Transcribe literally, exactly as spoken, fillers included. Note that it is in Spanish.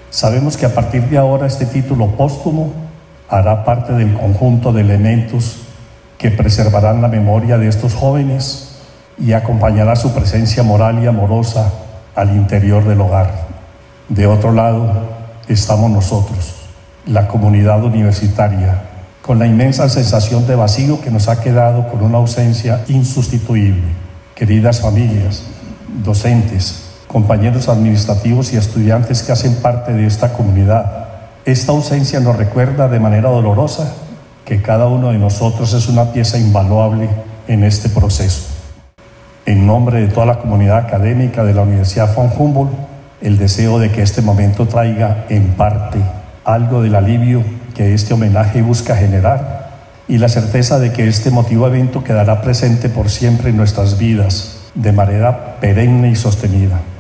Sabemos que a partir de ahora este título póstumo hará parte del conjunto de elementos que preservarán la memoria de estos jóvenes y acompañará su presencia moral y amorosa al interior del hogar. De otro lado, estamos nosotros, la comunidad universitaria, con la inmensa sensación de vacío que nos ha quedado con una ausencia insustituible. Queridas familias, docentes, compañeros administrativos y estudiantes que hacen parte de esta comunidad, esta ausencia nos recuerda de manera dolorosa que cada uno de nosotros es una pieza invaluable en este proceso. En nombre de toda la comunidad académica de la Universidad von Humboldt, el deseo de que este momento traiga en parte algo del alivio que este homenaje busca generar y la certeza de que este emotivo evento quedará presente por siempre en nuestras vidas de manera perenne y sostenida.